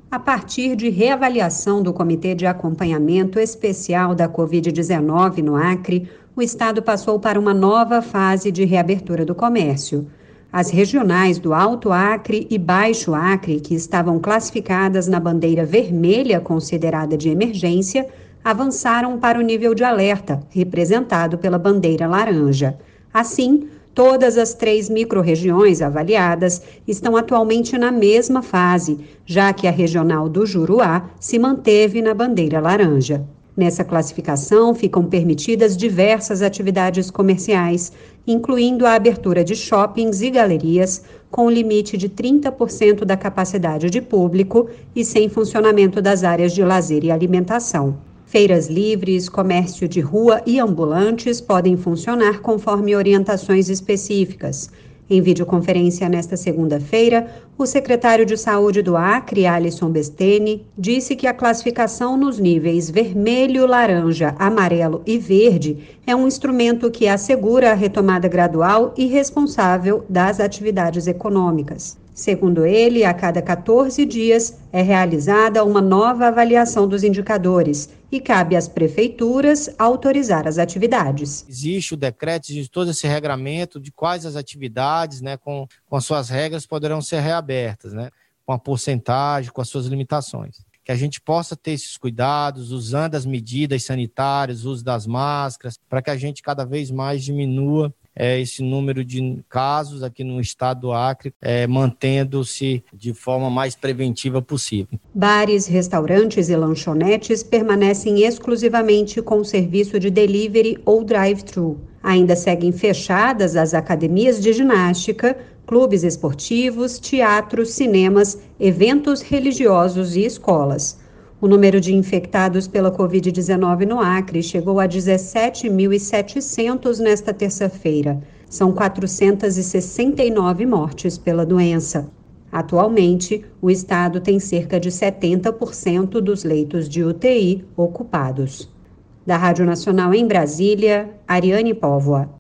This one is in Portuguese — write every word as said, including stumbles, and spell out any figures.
A partir de reavaliação do Comitê de Acompanhamento Especial da covid dezenove no Acre, o estado passou para uma nova fase de reabertura do comércio. As regionais do Alto Acre e Baixo Acre, que estavam classificadas na bandeira vermelha considerada de emergência, avançaram para o nível de alerta, representado pela bandeira laranja. Assim, todas as três microrregiões avaliadas estão atualmente na mesma fase, já que a regional do Juruá se manteve na bandeira laranja. Nessa classificação ficam permitidas diversas atividades comerciais, incluindo a abertura de shoppings e galerias, com limite de trinta por cento da capacidade de público e sem funcionamento das áreas de lazer e alimentação. Feiras livres, comércio de rua e ambulantes podem funcionar conforme orientações específicas. Em videoconferência nesta segunda-feira, o secretário de Saúde do Acre, Alisson Besteni, disse que a classificação nos níveis vermelho, laranja, amarelo e verde é um instrumento que assegura a retomada gradual e responsável das atividades econômicas. Segundo ele, a cada quatorze dias é realizada uma nova avaliação dos indicadores e cabe às prefeituras autorizar as atividades. Existe o decreto, existe todo esse regramento de quais as atividades, né, com, com as suas regras, poderão ser reabertas, né, com a porcentagem, com as suas limitações. Que a gente possa ter esses cuidados, usando as medidas sanitárias, o uso das máscaras, para que a gente cada vez mais diminua É, esse número de casos aqui no estado do Acre, é, mantendo-se de forma mais preventiva possível. Bares, restaurantes e lanchonetes permanecem exclusivamente com o serviço de delivery ou drive-thru. Ainda seguem fechadas as academias de ginástica, clubes esportivos, teatros, cinemas, eventos religiosos e escolas. O número de infectados pela covid dezenove no Acre chegou a dezessete mil e setecentos nesta terça-feira. São quatrocentas e sessenta e nove mortes pela doença. Atualmente, o estado tem cerca de setenta por cento dos leitos de U T I ocupados. Da Rádio Nacional em Brasília, Ariane Póvoa.